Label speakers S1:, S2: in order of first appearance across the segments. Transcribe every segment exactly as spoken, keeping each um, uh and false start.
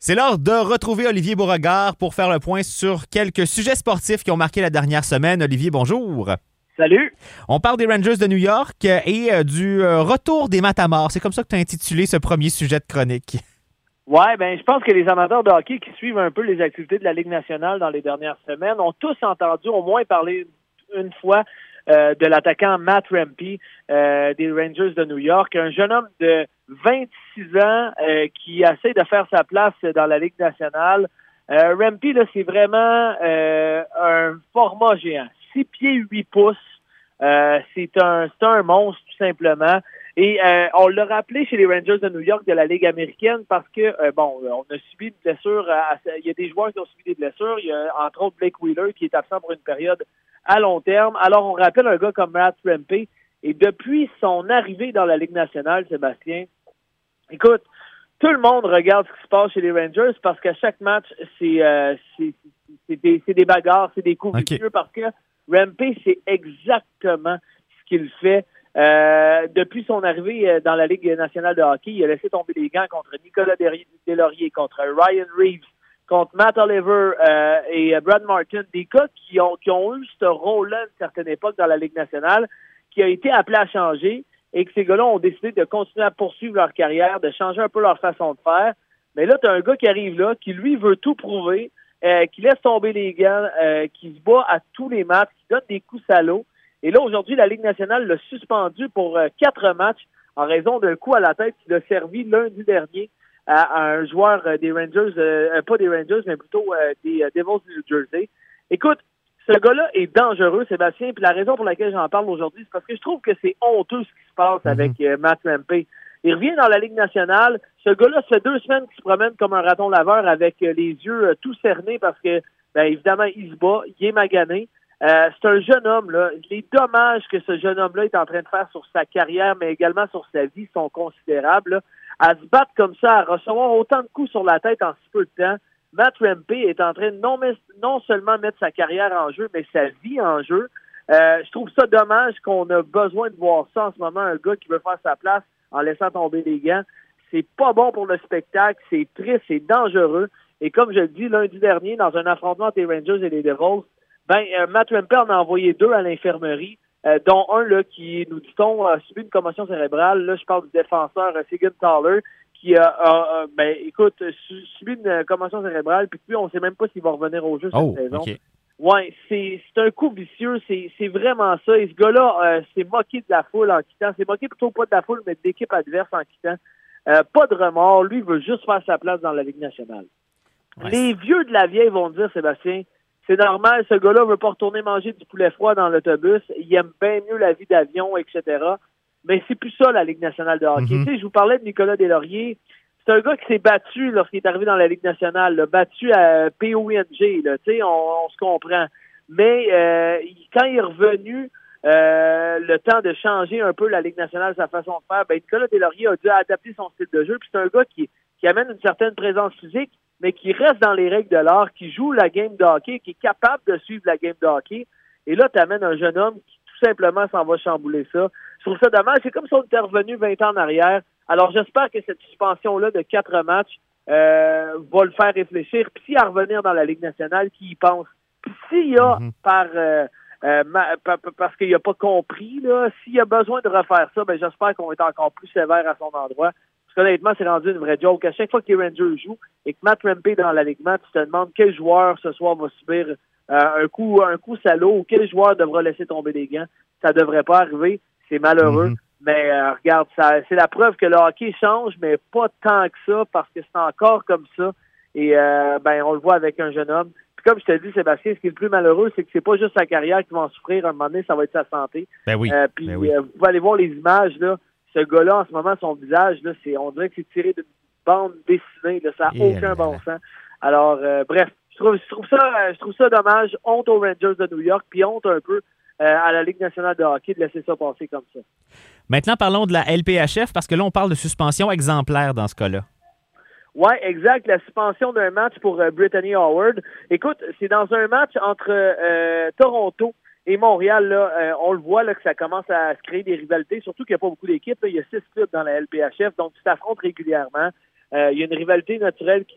S1: C'est l'heure de retrouver Olivier Beauregard pour faire le point sur quelques sujets sportifs qui ont marqué la dernière semaine. Olivier, bonjour.
S2: Salut.
S1: On parle des Rangers de New York et euh, du euh, retour des Matamors. C'est comme ça que tu as intitulé ce premier sujet de chronique.
S2: Ouais, ben je pense que les amateurs de hockey qui suivent un peu les activités de la Ligue nationale dans les dernières semaines ont tous entendu au moins parler une fois euh, de l'attaquant Matt Rempe euh, des Rangers de New York, un jeune homme de vingt-six ans euh, qui essaie de faire sa place dans la Ligue nationale. Euh, Rempe, là, c'est vraiment euh, un format géant. six pieds huit pouces. Euh, c'est un, c'est un monstre, tout simplement. Et euh, on l'a rappelé chez les Rangers de New York de la Ligue américaine parce que, euh, bon, on a subi une blessure. À, il y a des joueurs qui ont subi des blessures. Il y a entre autres Blake Wheeler qui est absent pour une période à long terme. Alors, on rappelle un gars comme Matt Rempe. Et depuis son arrivée dans la Ligue nationale, Sébastien, écoute, tout le monde regarde ce qui se passe chez les Rangers parce qu'à chaque match, c'est, euh, c'est, c'est, des, c'est des bagarres, c'est des coups vicieux, okay. Parce que Rempe, c'est exactement ce qu'il fait. Euh, depuis son arrivée dans la Ligue nationale de hockey, il a laissé tomber les gants contre Nicolas Deslauriers, contre Ryan Reeves, contre Matt Oliver euh, et Brad Martin, des gars qui ont, qui ont eu ce rôle-là à une certaine époque dans la Ligue nationale, qui a été appelé à changer et que ces gars-là ont décidé de continuer à poursuivre leur carrière, de changer un peu leur façon de faire. Mais là, tu as un gars qui arrive là, qui lui veut tout prouver, euh, qui laisse tomber les gants, euh, qui se bat à tous les matchs, qui donne des coups salauds. Et là, aujourd'hui, la Ligue nationale l'a suspendu pour euh, quatre matchs en raison d'un coup à la tête qu'il a servi lundi dernier à, à un joueur euh, des Rangers, euh, pas des Rangers, mais plutôt euh, des euh, Devils du New Jersey. Écoute, ce gars-là est dangereux, Sébastien, puis la raison pour laquelle j'en parle aujourd'hui, c'est parce que je trouve que c'est honteux ce qui se passe mm-hmm. avec euh, Matt Rempe. Il revient dans la Ligue nationale. Ce gars-là, ça fait deux semaines qu'il se promène comme un raton laveur avec euh, les yeux euh, tout cernés parce que, bien évidemment, il se bat, il est magané. Euh, c'est un jeune homme, là. Les dommages que ce jeune homme-là est en train de faire sur sa carrière, mais également sur sa vie, sont considérables. Là. À se battre comme ça, à recevoir autant de coups sur la tête en si peu de temps, Matt Rempe est en train de non, non seulement mettre sa carrière en jeu, mais sa vie en jeu. Euh, je trouve ça dommage qu'on a besoin de voir ça en ce moment, un gars qui veut faire sa place en laissant tomber les gants. C'est pas bon pour le spectacle, c'est triste, c'est dangereux. Et comme je le dis, lundi dernier, dans un affrontement entre les Rangers et les Devils, ben, euh, Matt Rempe en a envoyé deux à l'infirmerie, euh, dont un là qui, nous dit-on, a subi une commotion cérébrale. Là, je parle du défenseur euh, Siegenthaler, qui a, a, a ben, écoute, subi une commotion cérébrale, puis puis on sait même pas s'il va revenir au jeu cette
S1: oh,
S2: saison.
S1: Okay.
S2: Ouais, c'est, c'est un coup vicieux, c'est, c'est vraiment ça. Et ce gars-là euh, s'est moqué de la foule en quittant. C'est moqué plutôt pas de la foule, mais de l'équipe adverse en quittant. Euh, pas de remords. Lui, il veut juste faire sa place dans la Ligue nationale. Ouais. Les vieux de la vieille vont dire, Sébastien, c'est normal, ce gars-là veut pas retourner manger du poulet froid dans l'autobus. Il aime bien mieux la vie d'avion, et cetera. Mais c'est plus ça, la Ligue nationale de hockey. Mm-hmm. Tu sais, je vous parlais de Nicolas Deslauriers. C'est un gars qui s'est battu lorsqu'il est arrivé dans la Ligue nationale, là, battu à P O N G, là, tu sais, on, on se comprend. Mais euh, quand il est revenu, euh, le temps de changer un peu la Ligue nationale, sa façon de faire, ben Nicolas Deslauriers a dû adapter son style de jeu. Puis c'est un gars qui, qui amène une certaine présence physique, mais qui reste dans les règles de l'art, qui joue la game de hockey, qui est capable de suivre la game de hockey. Et là, tu amènes un jeune homme qui, tout simplement, s'en va chambouler ça. Je trouve ça dommage. C'est comme si on était revenu vingt ans en arrière. Alors, j'espère que cette suspension-là de quatre matchs euh, va le faire réfléchir. Puis, s'il y a à revenir dans la Ligue nationale, qui y pense. Puis, s'il y a, mm-hmm. par, euh, euh, ma, par, parce qu'il n'a pas compris, là, s'il y a besoin de refaire ça, ben j'espère qu'on va être encore plus sévère à son endroit. Honnêtement, c'est rendu une vraie joke. À chaque fois que les Rangers jouent et que Matt Rempe est dans l'alignement, tu te demandes quel joueur ce soir va subir euh, un coup un coup salaud ou quel joueur devra laisser tomber les gants. Ça devrait pas arriver. C'est malheureux. Mm-hmm. Mais euh, regarde, ça, c'est la preuve que le hockey change, mais pas tant que ça parce que c'est encore comme ça. Et euh, ben on le voit avec un jeune homme. Puis comme je te dis, Sébastien, ce qui est le plus malheureux, c'est que c'est pas juste sa carrière qui va en souffrir. À un moment donné, ça va être sa santé.
S1: Ben oui.
S2: Euh, puis
S1: ben oui.
S2: euh, vous pouvez aller voir les images, là. Ce gars-là, en ce moment, son visage, là, c'est, on dirait que c'est tiré d'une bande dessinée. Là, ça n'a aucun là, bon là. sens. Alors, euh, bref, je trouve, je, trouve ça, je trouve ça dommage. Honte aux Rangers de New York, puis honte un peu euh, à la Ligue nationale de hockey de laisser ça passer comme ça.
S1: Maintenant, parlons de la L P H F, parce que là, on parle de suspension exemplaire dans ce cas-là.
S2: Oui, exact. La suspension d'un match pour euh, Brittany Howard. Écoute, c'est dans un match entre euh, Toronto et Montréal, là, euh, on le voit là, que ça commence à se créer des rivalités, surtout qu'il n'y a pas beaucoup d'équipes. Là. Il y a six clubs dans la L P H F, donc tu t'affrontes régulièrement. Euh, il y a une rivalité naturelle qui, qui se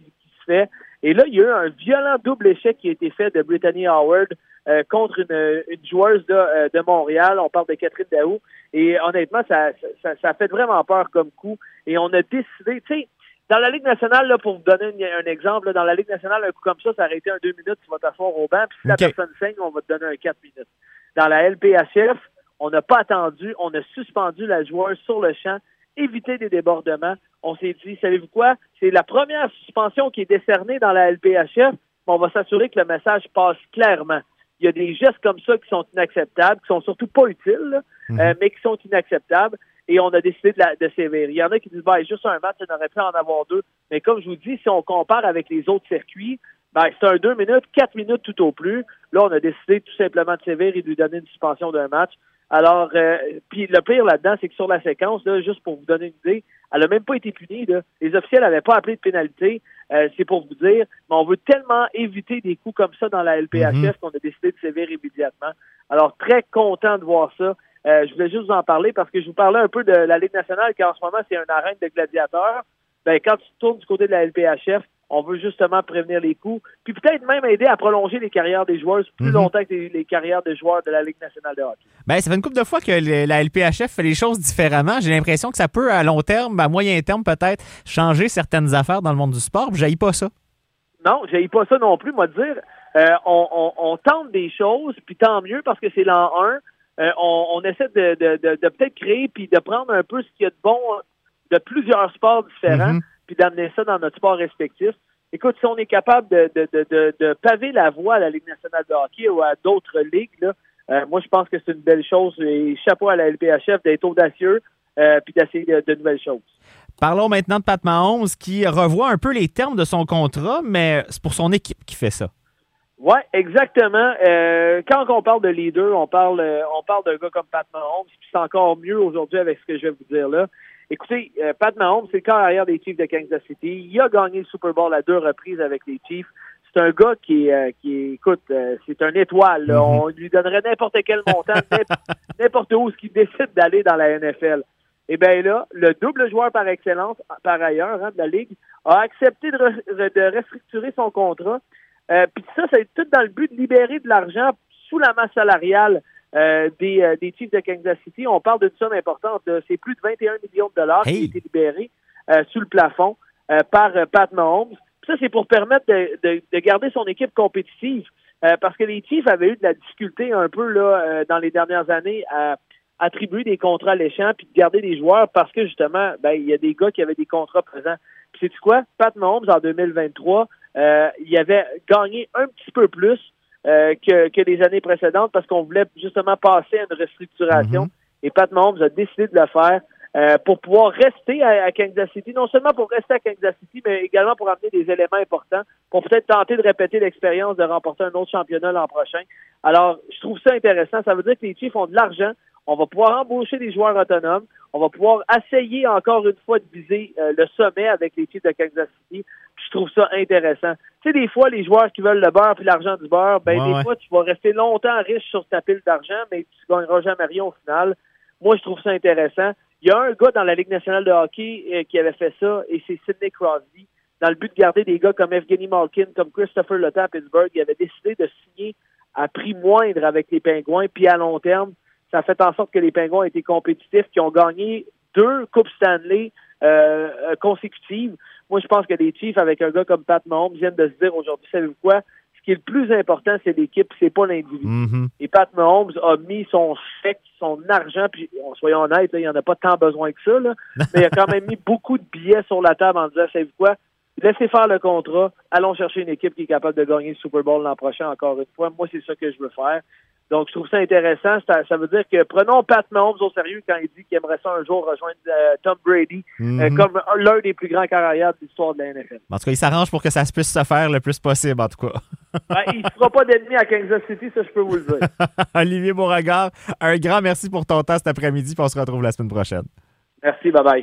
S2: fait. Et là, il y a eu un violent double échec qui a été fait de Brittany Howard euh, contre une, une joueuse de, euh, de Montréal. On parle de Catherine Daou. Et honnêtement, ça, ça, ça a fait vraiment peur comme coup. Et on a décidé, tu sais, dans la Ligue nationale, là, pour vous donner un, un exemple, là, dans la Ligue nationale, un coup comme ça, ça aurait été un deux minutes, tu vas t'asseoir au banc, puis si okay. la personne saigne, on va te donner un quatre minutes. Dans la L P H F, on n'a pas attendu, on a suspendu la joueuse sur le champ, éviter des débordements. On s'est dit, savez-vous quoi? C'est la première suspension qui est décernée dans la L P H F, mais on va s'assurer que le message passe clairement. Il y a des gestes comme ça qui sont inacceptables, qui sont surtout pas utiles, là, mm-hmm. euh, mais qui sont inacceptables. Et on a décidé de, la, de sévérer. Il y en a qui disent, ben, juste un match, on aurait pu en avoir deux. Mais comme je vous dis, si on compare avec les autres circuits, ben, c'est un deux minutes, quatre minutes tout au plus. Là, on a décidé tout simplement de sévérer et de lui donner une suspension d'un match. Alors, euh, puis le pire là-dedans, c'est que sur la séquence, là, juste pour vous donner une idée, elle n'a même pas été punie. Là. Les officiels n'avaient pas appelé de pénalité. Euh, c'est pour vous dire, mais on veut tellement éviter des coups comme ça dans la L P H F mm-hmm. qu'on a décidé de sévérer immédiatement. Alors, très content de voir ça. Euh, je voulais juste vous en parler parce que je vous parlais un peu de la Ligue nationale qui en ce moment, c'est un arène de gladiateurs. Ben, quand tu tournes du côté de la L P H F, on veut justement prévenir les coups, puis peut-être même aider à prolonger les carrières des joueurs plus mm-hmm. longtemps que les, les carrières des joueurs de la Ligue nationale de hockey.
S1: Ben, ça fait une couple de fois que le, la L P H F fait les choses différemment. J'ai l'impression que ça peut, à long terme, à moyen terme peut-être, changer certaines affaires dans le monde du sport. Je n'haïs pas ça.
S2: Non, je n'haïs pas ça non plus. Moi, de dire, euh, on, on, on tente des choses, puis tant mieux parce que c'est l'an un. Euh, on, on essaie de, de, de, de peut-être créer puis de prendre un peu ce qu'il y a de bon de plusieurs sports différents mm-hmm. puis d'amener ça dans notre sport respectif. Écoute, si on est capable de, de, de, de, de paver la voie à la Ligue nationale de hockey ou à d'autres ligues, là, euh, moi, je pense que c'est une belle chose. Et chapeau à la L P H F d'être audacieux euh, puis d'essayer de, de nouvelles choses.
S1: Parlons maintenant de Pat Mahomes qui revoit un peu les termes de son contrat, mais c'est pour son équipe qui fait ça.
S2: Oui, exactement. Euh, quand on parle de leader, on parle euh, on parle d'un gars comme Pat Mahomes, puis c'est encore mieux aujourd'hui avec ce que je vais vous dire là. Écoutez, euh, Pat Mahomes, c'est le corps arrière des Chiefs de Kansas City. Il a gagné le Super Bowl à deux reprises avec les Chiefs. C'est un gars qui, euh, qui écoute, euh, c'est un étoile. Là. Mm-hmm. On lui donnerait n'importe quel montant, n'importe où, ce qu'il décide d'aller dans la N F L. Eh bien là, le double joueur par excellence, par ailleurs, hein, de la Ligue, a accepté de, re- de restructurer son contrat. Euh, Puis ça, c'est tout dans le but de libérer de l'argent sous la masse salariale euh, des, euh, des Chiefs de Kansas City. On parle d'une somme importante. Là. C'est plus de vingt et un millions de dollars hey. qui ont été libérés euh, sous le plafond euh, par euh, Pat Mahomes. Puis ça, c'est pour permettre de, de, de garder son équipe compétitive. Euh, parce que les Chiefs avaient eu de la difficulté un peu là euh, dans les dernières années à attribuer des contrats alléchants puis de garder des joueurs parce que justement, ben il y a des gars qui avaient des contrats présents. Puis sais-tu quoi? Pat Mahomes, en deux mille vingt-trois, euh, il avait gagné un petit peu plus euh, que, que les années précédentes parce qu'on voulait justement passer à une restructuration. Mm-hmm. Et Pat Mahomes a décidé de le faire euh, pour pouvoir rester à, à Kansas City, non seulement pour rester à Kansas City, mais également pour amener des éléments importants, pour peut-être tenter de répéter l'expérience de remporter un autre championnat l'an prochain. Alors, je trouve ça intéressant. Ça veut dire que les Chiefs ont de l'argent. On va pouvoir embaucher des joueurs autonomes. On va pouvoir essayer encore une fois de viser euh, le sommet avec les Chiefs de Kansas City. Puis je trouve ça intéressant. Tu sais, des fois, les joueurs qui veulent le beurre puis l'argent du beurre, ben ouais, des ouais. fois, tu vas rester longtemps riche sur ta pile d'argent, mais tu gagneras jamais rien au final. Moi, je trouve ça intéressant. Il y a un gars dans la Ligue nationale de hockey euh, qui avait fait ça, et c'est Sidney Crosby. Dans le but de garder des gars comme Evgeny Malkin, comme Christopher Lotta à Pittsburgh, il avait décidé de signer à prix moindre avec les Pingouins, puis à long terme, ça a fait en sorte que les Pingouins ont été compétitifs, qui ont gagné deux Coupes Stanley euh, consécutives. Moi, je pense que les Chiefs, avec un gars comme Pat Mahomes, viennent de se dire aujourd'hui, savez-vous quoi? Ce qui est le plus important, c'est l'équipe, c'est pas l'individu. Mm-hmm. Et Pat Mahomes a mis son chèque, son argent, puis soyons honnêtes, là, il n'y en a pas tant besoin que ça, là, mais il a quand même mis beaucoup de billets sur la table en disant, savez-vous quoi? Laissez faire le contrat, allons chercher une équipe qui est capable de gagner le Super Bowl l'an prochain encore une fois. Moi, c'est ça que je veux faire. Donc, je trouve ça intéressant. Ça, ça veut dire que prenons Pat Mahomes au sérieux quand il dit qu'il aimerait ça un jour rejoindre euh, Tom Brady mm-hmm. euh, comme l'un des plus grands carrières de l'histoire de la N F L.
S1: En tout cas, il s'arrange pour que ça puisse se faire le plus possible, en tout cas.
S2: Ben, il ne fera pas d'ennemi à Kansas City, ça, je peux vous le dire.
S1: Olivier Beauregard, un grand merci pour ton temps cet après-midi, puis on se retrouve la semaine prochaine.
S2: Merci, bye-bye.